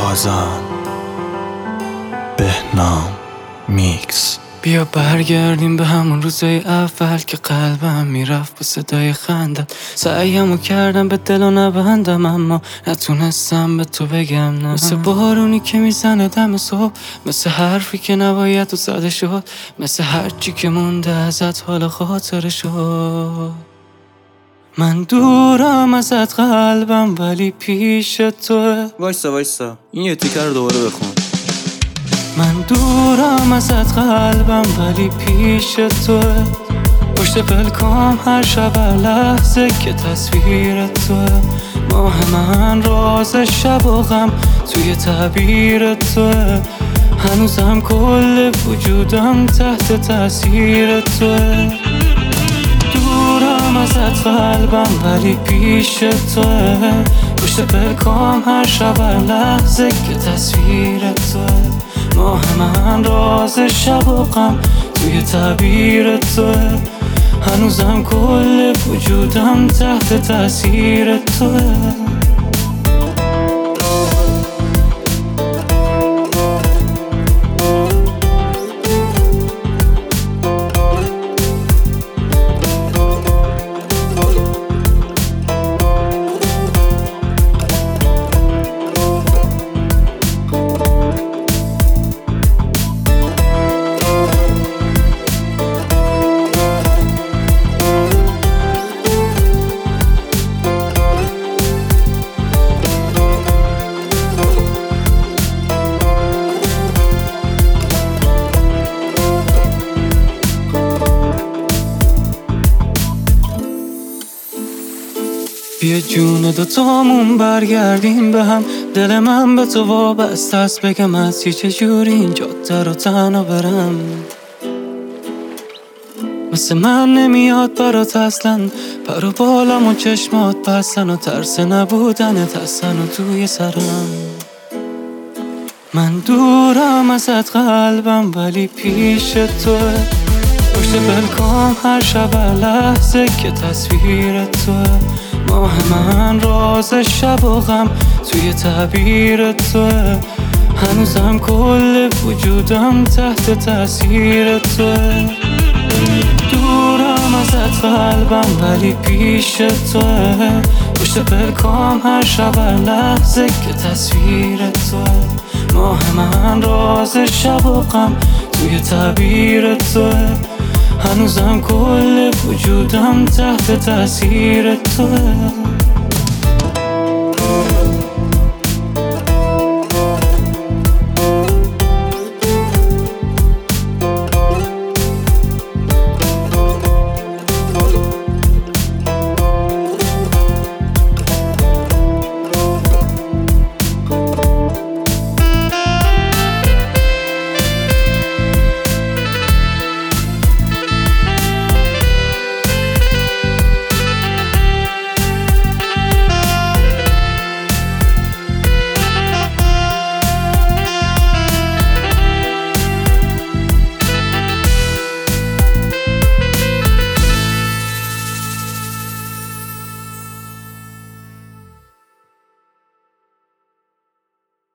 بازم بهنام میکس. بیا برگردیم به همون روزای اول که قلبم میرفت با صدای خندت. سعیمو کردم به دل و نبندم اما نتونستم به تو بگم نه. مثل بارونی که میزنه دم صبح، مثل حرفی که نباید و زده شد، مثل هرچی که مونده ازت حال خاطر شد. من دورم ازت قلبم ولی پیش توه. وایسا این یه تیکه رو دوباره بخون. من دورم ازت قلبم ولی پیش توه. پشت پلکام هر شب هر لحظه که تصویر توه. ماه من راز شب و غم توی تعبیر توه. هنوزم کل وجودم تحت تاثیر توه. دورم ازت قلبم ولی پیش توه. پشت پلکام هر شب هر لحظه که تصویر توه. ماه من راز شب و غم توی تعبیر توه. هنوزم کل وجودم تحت تاثیر توه. بیا جون دوتامون برگردیم به هم. دل من به تو وابسته است، بگم از چجوری این جاده رو تنها برم. مثل من نمیاد برات اصلا، پر و بالم و چشمات بستن و ترس نبودنت هستن و توی سرم. من دورم ازت قلبم ولی پیش توه. پشت پلکام هر شب هر لحظه که تصویر توه. ماه من راز شب و غم توی تعبیر توه. هنوزم کل وجودم تحت تاثیر توه. دورم ازت قلبم ولی پیش توه. پشت پلکام هر شب هر لحظه که تصویر توه. ماه من راز شب و غم توی تعبیر توه. هنوزم کل وجودم تحت تاثیر توه.